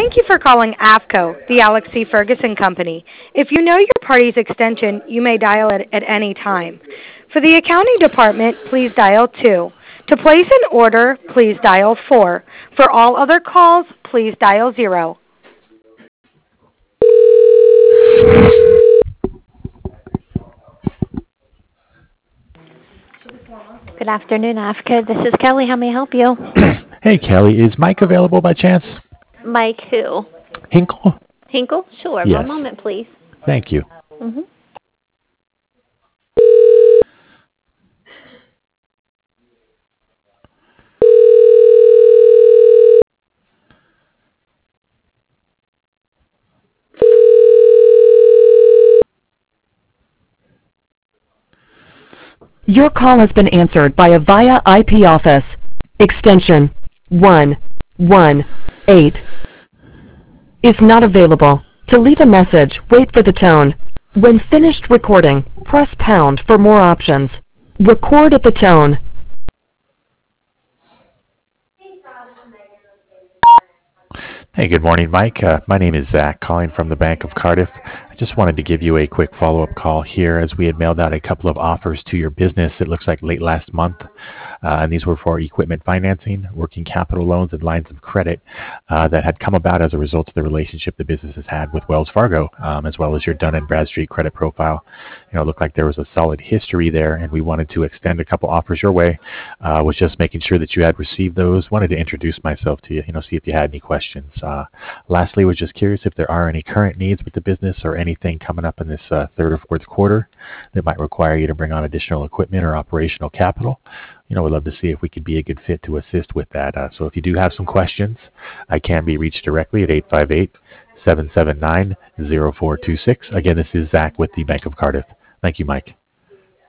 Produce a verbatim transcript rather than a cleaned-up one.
Thank you for calling A F C O, the Alex C. Ferguson Company. If you know your party's extension, you may dial it at any time. For the accounting department, please dial two. To place an order, please dial four. For all other calls, please dial zero. Good afternoon, A F C O. This is Kelly. How may I help you? Hey, Kelly, is Mike available by chance? Mike who? Hinkle? Hinkle? Sure. Yes. One moment, please. Thank you. Mm-hmm. Your call has been answered by a VIA I P office. Extension one one eight is not available. To leave a message, wait for the tone. When finished recording, press pound for more options. Record at the tone. Hey, good morning, Mike. Uh, my name is Zach, calling from the Bank of Cardiff. I just wanted to give you a quick follow-up call here as we had mailed out a couple of offers to your business, it looks like late last month. Uh, and these were for equipment financing, working capital loans, and lines of credit uh, that had come about as a result of the relationship the business has had with Wells Fargo, um, as well as your Dun and Bradstreet credit profile. You know, it looked like there was a solid history there, and we wanted to extend a couple offers your way. Uh, was just making sure that you had received those. Wanted to introduce myself to you, you know, see if you had any questions. Uh, lastly, was just curious if there are any current needs with the business or anything coming up in this uh, third or fourth quarter that might require you to bring on additional equipment or operational capital. You know, we'd love to see if we could be a good fit to assist with that. Uh, so if you do have some questions, I can be reached directly at eight five eight, seven seven nine, zero four two six. Again, this is Zach with the Bank of Cardiff. Thank you, Mike.